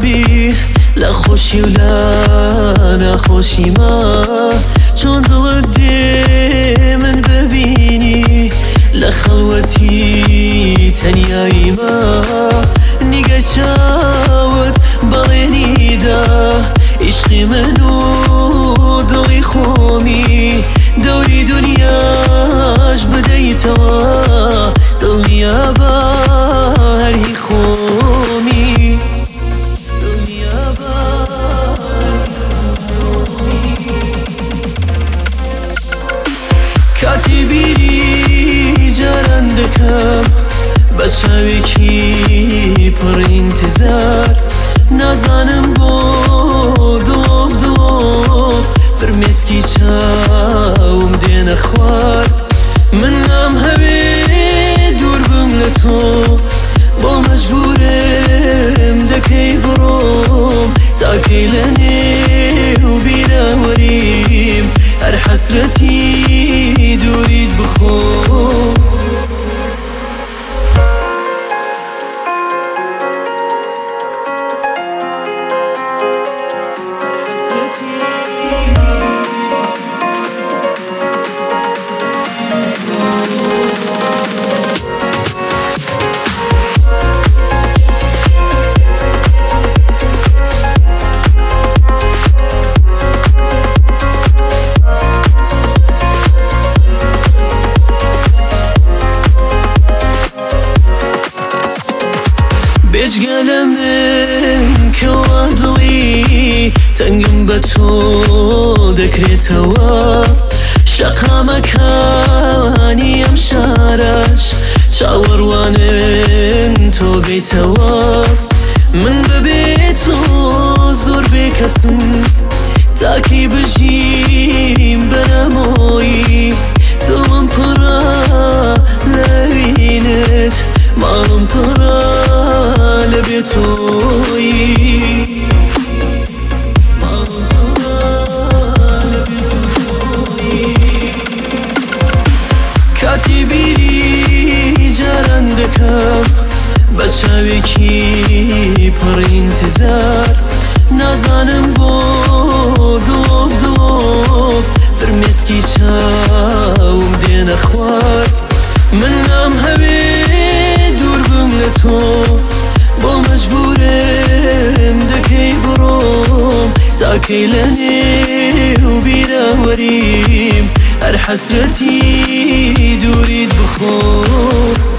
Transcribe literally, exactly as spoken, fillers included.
بی لخوشی و لا نخوشی ما چون دلت دی من ببینی لخلوتی تنیایی ما نیگه چاوت بڵێنی دا عشقی من و دڵی خۆمی دەوری دنیاش بدەیتەوە دڵنیا بە هەرهی خۆمی دڵنیا بە کاتی بیری جاران دەکەم بە چاوێکی پڕ ئینتزار نازانم بۆ دڵۆب دڵۆب فرمێسکی چاوم دێنە خوار من نام هەوێ دوور بم لە تۆ بۆ مەجبورم دەکەی بڕۆم تاکەی لە نێو بیراوەریم هەر حەسرەتی دووریت بخۆم بێجگە من کەوا دڵی تەنگم بە تۆ دەکرێتەوە شەقامەکانی ئەم شارەش چاوەڕوانن تۆ بێتەوە من بەبێ تۆ زۆر بێکەسم تاکەی بژیم بەنەمۆیی دڵم پڕە لەبینت ماڵم پڕە لەبێ تۆیی ماڵم پڕە لەبێ تۆیی کاتی بیری جاران دەکەم بە چاوێکی پڕ ئینتزار نازانم بۆ دڵۆب دڵۆب فرمێسکی چاوم دێنە خوار من نام هەوێ دوور بم لە تۆ بۆ مەجبورم دەکەی بڕۆم تاکەی لە نێو بیراوەریم هەر حەسرەتی دووریت بخۆم